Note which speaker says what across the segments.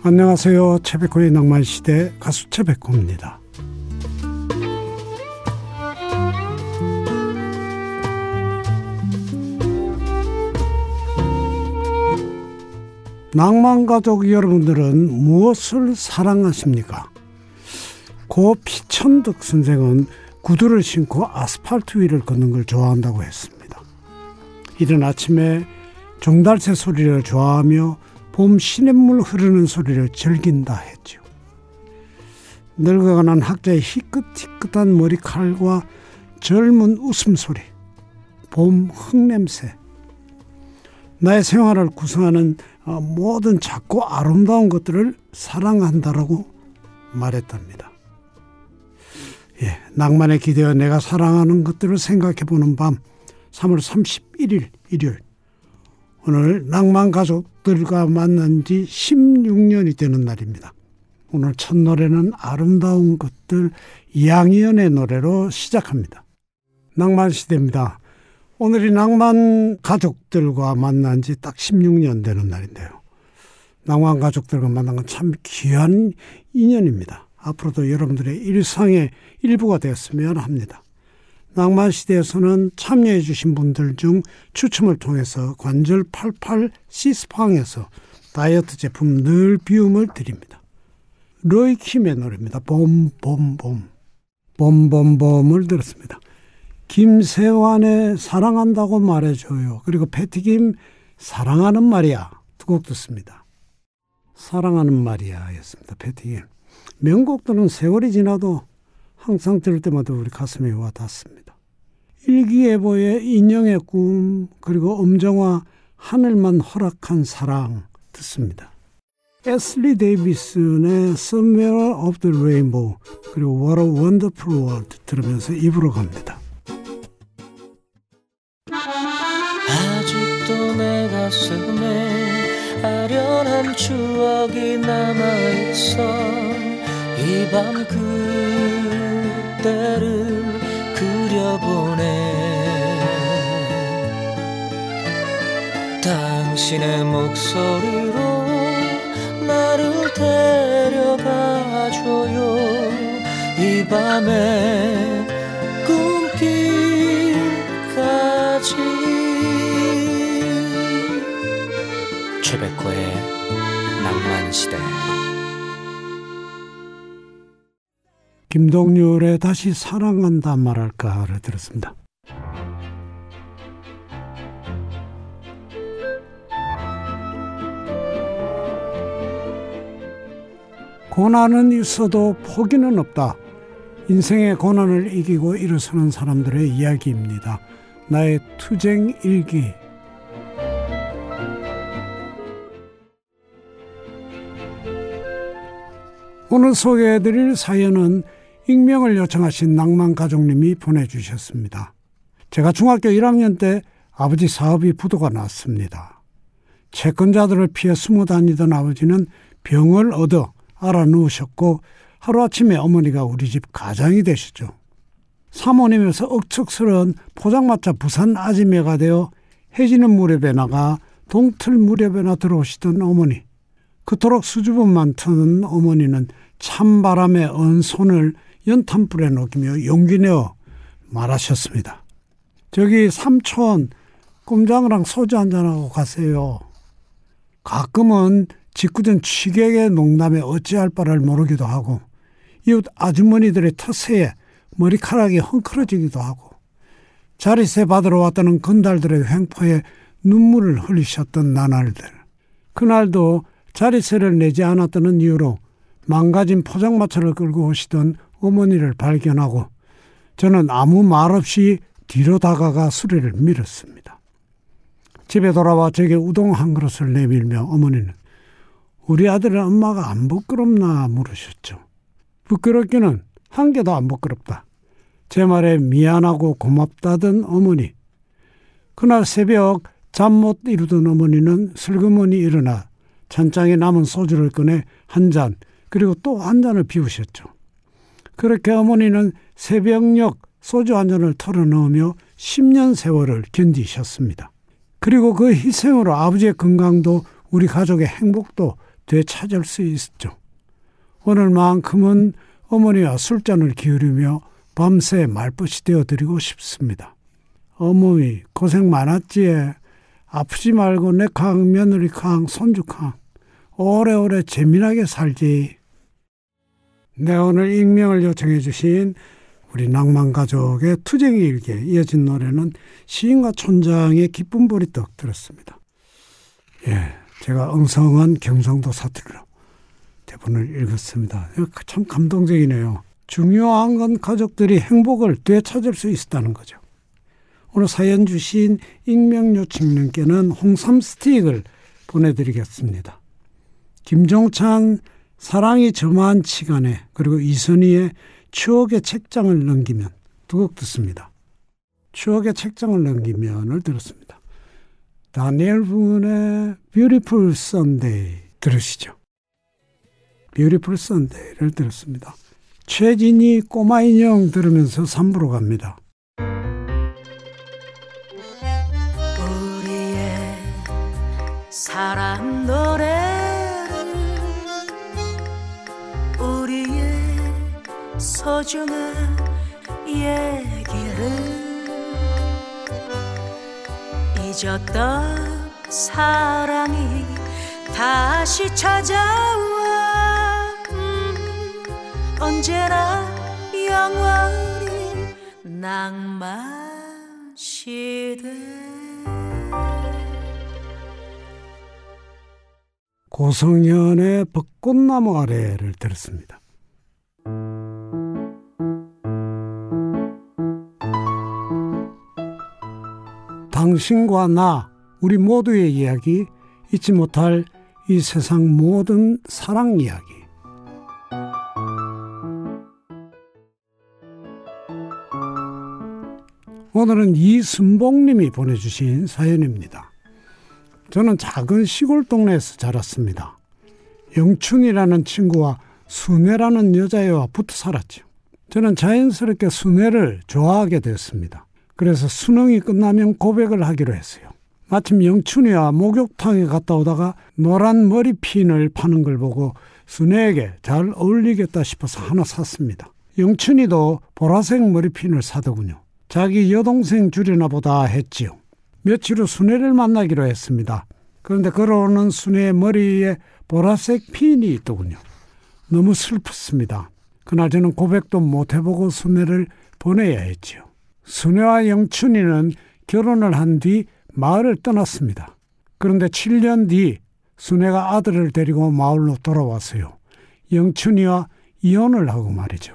Speaker 1: 안녕하세요. 최백호의 낭만시대 가수 최백호입니다. 낭만가족 여러분들은 무엇을 사랑하십니까? 고 피천득 선생은 구두를 신고 아스팔트 위를 걷는 걸 좋아한다고 했습니다. 이른 아침에 종달새 소리를 좋아하며 봄 시냇물 흐르는 소리를 즐긴다 했죠. 늙어가는 학자의 희끗희끗한 머리칼과 젊은 웃음소리, 봄 흙냄새, 나의 생활을 구성하는 모든 작고 아름다운 것들을 사랑한다라고 말했답니다. 낭만에 기대어 내가 사랑하는 것들을 생각해보는 밤, 3월 31일 일요일. 오늘 낭만 가족들과 만난 지 16년이 되는 날입니다. 오늘 첫 노래는 아름다운 것들 양희연의 노래로 시작합니다. 낭만시대입니다. 오늘이 낭만 가족들과 만난 지 딱 16년 되는 날인데요. 낭만 가족들과 만난 건 참 귀한 인연입니다. 앞으로도 여러분들의 일상의 일부가 되었으면 합니다. 낭만시대에서는 참여해 주신 분들 중 추첨을 통해서 관절 88 시스팡에서 다이어트 제품 늘 비움을 드립니다. 로이킴의 노래입니다. 봄봄봄. 봄봄봄을 들었습니다. 김세환의 사랑한다고 말해줘요. 그리고 패티김 사랑하는 말이야. 두 곡 듣습니다. 사랑하는 말이야 였습니다. 패티김. 명곡들은 세월이 지나도 항상 들을 때마다 우리 가슴에 와 닿습니다. 일기예보의 인형의 꿈, 그리고 엄정화 하늘만 허락한 사랑 듣습니다. 애슬리 데이비슨의 Somewhere of the Rainbow, 그리고 What a Wonderful World 들으면서 입으로 갑니다.
Speaker 2: 아직도 내 가슴에 아련한 추억이 남아있어. 이 밤 그때를 그려보네. 당신의 목소리로 나를 데려가줘요. 이 밤의 꿈길까지. 최백호의 낭만시대.
Speaker 1: 김동률의 다시 사랑한다 말할까를 들었습니다. 고난은 있어도 포기는 없다. 인생의 고난을 이기고 일어서는 사람들의 이야기입니다. 나의 투쟁 일기. 오늘 소개해드릴 사연은 익명을 요청하신 낭만가족님이 보내주셨습니다. 제가 중학교 1학년 때 아버지 사업이 부도가 났습니다. 채권자들을 피해 숨어 다니던 아버지는 병을 얻어 알아누우셨고 하루아침에 어머니가 우리 집 가장이 되셨죠. 사모님에서 억척스러운 포장마차 부산 아지매가 되어 해지는 무렵에 나가 동틀 무렵에나 들어오시던 어머니. 그토록 수줍음만 트는 어머니는 찬바람에 언 손을 연탄불에 녹이며 용기 내어 말하셨습니다. 저기 삼촌, 꼼장어랑 소주 한잔하고 가세요. 가끔은 직구전 취객의 농담에 어찌할 바를 모르기도 하고 이웃 아주머니들의 텃세에 머리카락이 헝클어지기도 하고 자리세 받으러 왔다는 건달들의 횡포에 눈물을 흘리셨던 나날들. 그날도 자리세를 내지 않았다는 이유로 망가진 포장마차를 끌고 오시던 어머니를 발견하고 저는 아무 말 없이 뒤로 다가가 수레를 밀었습니다. 집에 돌아와 제게 우동 한 그릇을 내밀며 어머니는 우리 아들은 엄마가 안 부끄럽나 물으셨죠. 부끄럽기는 한 개도 안 부끄럽다. 제 말에 미안하고 고맙다던 어머니. 그날 새벽 잠 못 이루던 어머니는 슬그머니 일어나 찬장에 남은 소주를 꺼내 한 잔, 그리고 또 한 잔을 비우셨죠. 그렇게 어머니는 새벽녘 소주 한 잔을 털어넣으며 10년 세월을 견디셨습니다. 그리고 그 희생으로 아버지의 건강도 우리 가족의 행복도 되찾을 수 있죠. 오늘만큼은 어머니와 술잔을 기울이며 밤새 말벗이 되어드리고 싶습니다. 어머니 고생 많았지에. 아프지 말고 내 강, 며느리 강, 손주 강 오래오래 재미나게 살지. 네, 오늘 익명을 요청해 주신 우리 낭만가족의 투쟁의 일기에 이어진 노래는 시인과 촌장의 기쁜 보리떡 들었습니다. 예, 제가 엉성한 경상도 사투리로 대본을 읽었습니다. 참 감동적이네요. 중요한 건 가족들이 행복을 되찾을 수 있다는 거죠. 오늘 사연 주신 익명 요청님께는 홍삼 스틱을 보내드리겠습니다. 김종찬 사랑이 저만 치간에, 그리고 이선희의 추억의 책장을 넘기면 두 곡 듣습니다. 추억의 책장을 넘기면을 들었습니다. 다니엘 분의 Beautiful Sunday 들으시죠. Beautiful Sunday를 들었습니다. 최진이 꼬마 인형 들으면서 3부로 갑니다.
Speaker 3: 우리의 사랑 노래를, 우리의 소중한 얘기를, 잊었던 사랑이 다시 찾아와. 언제나 영원히 낭만 시대.
Speaker 1: 고성현의 벚꽃나무 아래를 들었습니다. 당신과 나, 우리 모두의 이야기, 잊지 못할 이 세상 모든 사랑 이야기. 오늘은 이순봉님이 보내주신 사연입니다. 저는 작은 시골 동네에서 자랐습니다. 영춘이라는 친구와 순애라는 여자애와 붙어 살았죠. 저는 자연스럽게 순애를 좋아하게 되었습니다. 그래서 수능이 끝나면 고백을 하기로 했어요. 마침 영춘이와 목욕탕에 갔다 오다가 노란 머리핀을 파는 걸 보고 순애에게 잘 어울리겠다 싶어서 하나 샀습니다. 영춘이도 보라색 머리핀을 사더군요. 자기 여동생 줄이나 보다 했지요. 며칠 후 순애를 만나기로 했습니다. 그런데 걸어오는 순애의 머리에 보라색 핀이 있더군요. 너무 슬펐습니다. 그날 저는 고백도 못 해보고 순애를 보내야 했지요. 순애와 영춘이는 결혼을 한 뒤 마을을 떠났습니다. 그런데 7년 뒤 순애가 아들을 데리고 마을로 돌아왔어요. 영춘이와 이혼을 하고 말이죠.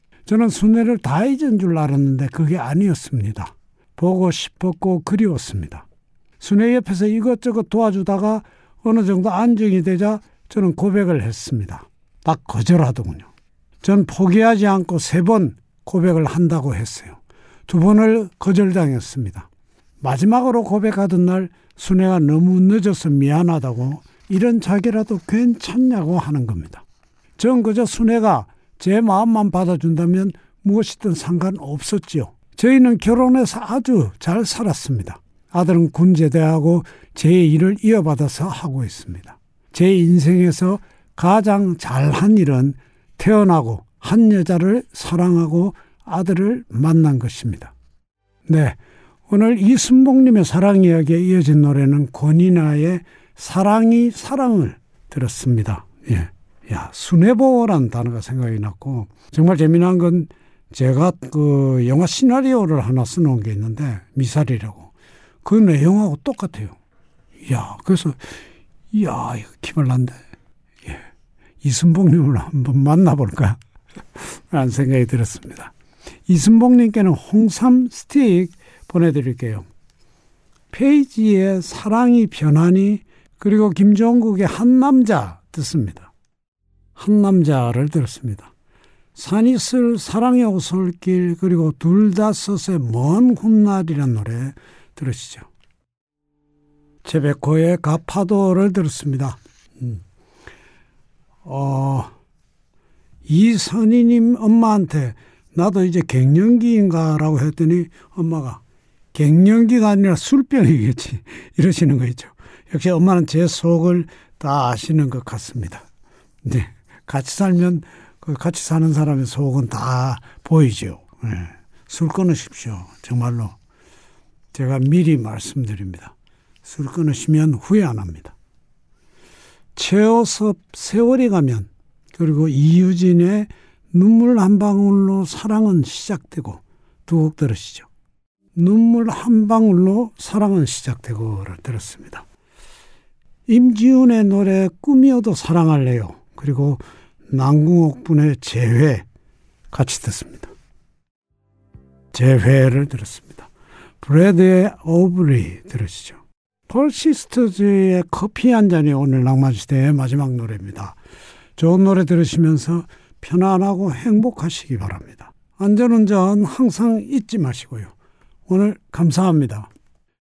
Speaker 1: 저는 순애를 다 잊은 줄 알았는데 그게 아니었습니다. 보고 싶었고 그리웠습니다. 순애 옆에서 이것저것 도와주다가 어느 정도 안정이 되자 저는 고백을 했습니다. 딱 거절하더군요. 전 포기하지 않고 3번 고백을 한다고 했어요. 2번을 거절당했습니다. 마지막으로 고백하던 날 순애가 너무 늦어서 미안하다고 이런 자기라도 괜찮냐고 하는 겁니다. 전 그저 순애가 제 마음만 받아준다면 무엇이든 상관없었지요. 저희는 결혼해서 아주 잘 살았습니다. 아들은 군 제대하고 제 일을 이어받아서 하고 있습니다. 제 인생에서 가장 잘한 일은 태어나고 한 여자를 사랑하고 아들을 만난 것입니다. 네, 오늘 이순봉님의 사랑 이야기에 이어진 노래는 권이나의 사랑이 사랑을 들었습니다. 예, 야, 순애보라는 단어가 생각이 났고, 정말 재미난 건 제가 그 영화 시나리오를 하나 써놓은 게 있는데 미사리라고, 그 내용하고 똑같아요. 야, 그래서 이야, 이거 기발난데, 예, 이순봉님을 한번 만나볼까 라는 생각이 들었습니다. 이순봉님께는 홍삼 스틱 보내드릴게요. 페이지에 사랑이 변하니, 그리고 김종국의 한 남자 듣습니다. 한 남자를 들었습니다. 산이슬 사랑의 오솔길, 그리고 둘다섯의 먼 훗날이라는 노래 들으시죠. 제베코의 가파도를 들었습니다. 이선희님 엄마한테 나도 이제 갱년기인가 라고 했더니 엄마가 갱년기가 아니라 술병이겠지 이러시는 거 있죠. 역시 엄마는 제 속을 다 아시는 것 같습니다. 네, 같이 살면 그 같이 사는 사람의 속은 다 보이죠. 네, 술 끊으십시오. 정말로 제가 미리 말씀드립니다. 술 끊으시면 후회 안 합니다. 최호섭 세월이 가면, 그리고 이유진의 눈물 한 방울로 사랑은 시작되고, 두 곡 들으시죠. 눈물 한 방울로 사랑은 시작되고를 들었습니다. 임지훈의 노래 꿈이어도 사랑할래요. 그리고 남궁옥 분의 재회 같이 듣습니다. 재회를 들었습니다. 브래드의 오브리 들으시죠. 펄시스터즈의 커피 한 잔이 오늘 낭만시대의 마지막 노래입니다. 좋은 노래 들으시면서 편안하고 행복하시기 바랍니다. 안전운전 항상 잊지 마시고요. 오늘 감사합니다.